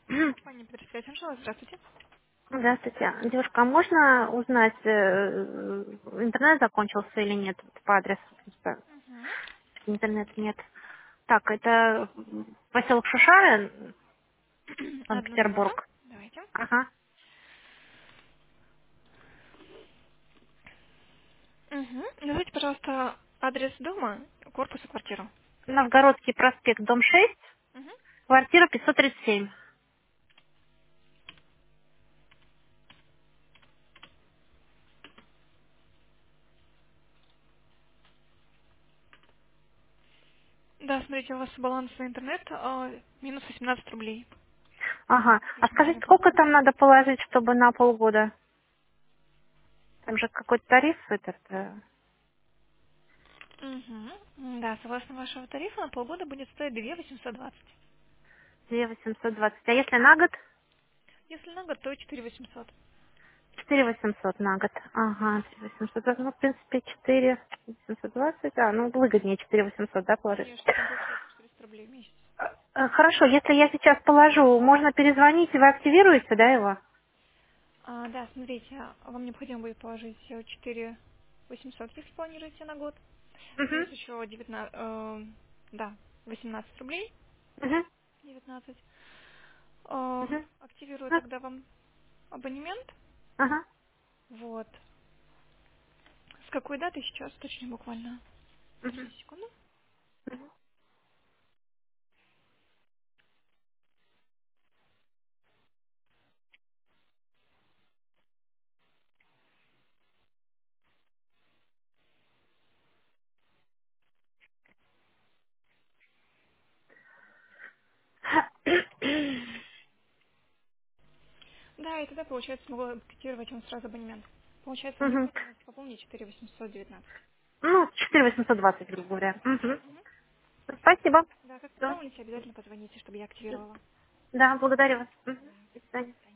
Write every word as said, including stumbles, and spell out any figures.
Компания Петросвязь Анжела, здравствуйте. Здравствуйте. Девушка, а можно узнать, э, интернет закончился или нет вот по адресу? Просто Мгм. интернета нет. Так, это поселок Шушары, Одну минуту. Санкт-Петербург. Давайте. Ага. Угу. Назовите, пожалуйста, адрес дома, корпус и квартиру. Новгородский проспект, дом шесть, Угу. квартира пятьсот тридцать семь. Да, смотрите, у вас баланс на интернет а, минус восемнадцать рублей. Ага. А скажите, Ежемесячная сколько плата. там надо положить, чтобы на полгода? Там же какой-то тариф этот, э, Угу. Да, согласно вашего тарифа, на полгода будет стоить две тысячи восемьсот двадцать. две тысячи восемьсот двадцать. А если на год? Если на год, то четыре тысячи восемьсот. четыре тысячи восемьсот на год. Ага, четыре тысячи восемьсот двадцать. Ну, в принципе, четыре тысячи восемьсот двадцать. А, ну, выгоднее четыре тысячи восемьсот, да, положить? Конечно, там получается четыреста рублей в месяц. Э, Хорошо, если я сейчас положу, можно перезвонить, и вы активируете, да, его? А, да, смотрите, вам необходимо будет положить э, четыре тысячи восемьсот, если планируете на год. Угу, Плюс еще девятнадцать, э, да, восемнадцать рублей, угу, девятнадцать. Э, угу. активирую А, тогда вам абонемент. ага, Вот. С какой даты сейчас? Точнее, буквально. угу, Подождите секунду. угу. Да, и тогда, получается, смогу активировать вам сразу абонемент. Получается, вам Мгм. необходимо пополнить четыре тысячи восемьсот девятнадцать. Ну, четыре тысячи восемьсот двадцать, грубо говоря. Угу. Мгм. Спасибо. Да, как Да, пополните, обязательно позвоните, чтобы я активировала. да, благодарю вас. Мгм. До свидания.